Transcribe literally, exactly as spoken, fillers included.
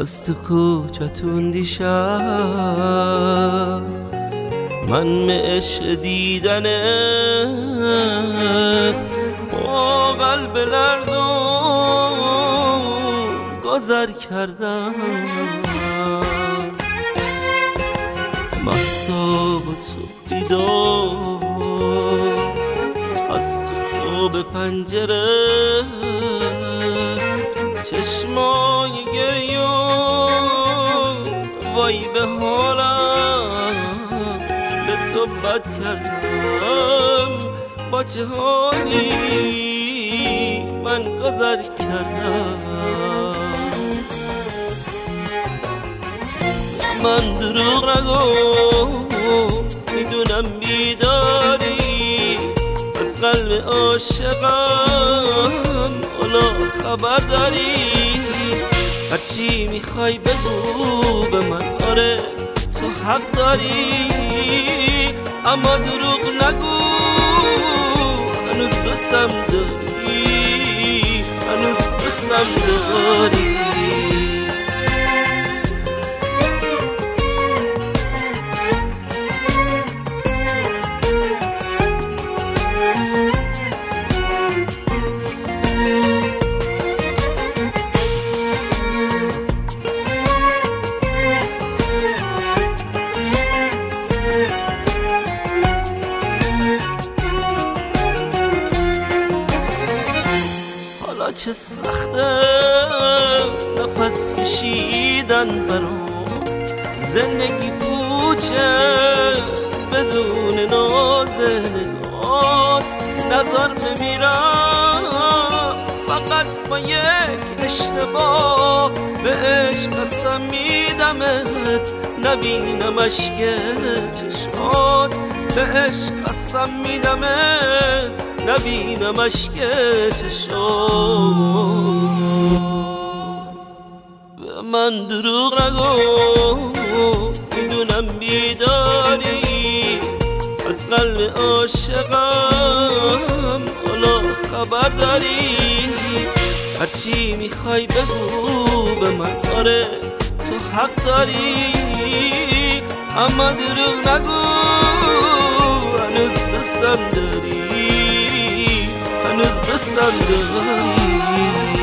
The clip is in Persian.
از تو کوچتون دیشب من معش دیدنت با قلب لرزون گذر کردم. مهتاب و تو بیدار از تو به پنجره چشمای گریون وای به حالم به تو بد کردم. با چه حالی من گذر کردم. من دروغ نگو میدونم بیداری از قلب عاشقم حالا خبر داری. هرچی میخوای بگو به من آره تو حق داری اما دروغ نگو هنوز دوستم داری هنوز دوستم داری. چه سخته نفس کشیدن برام زندگی پوچه بدون ناز نگات نظر بمیرم فقط با یک اشتباه به عشق قسم میدمت نبینم اشک چشمات به عشق قسم میدمت نبینم اشک چشام. به من دروغ نگو میدونم بیداری از قلب عاشقم حالا خبر داری. هرچی میخوای بگو به من آره تو حق داری اما دروغ نگو هنوز دوستم داری هنوز دوستم داری.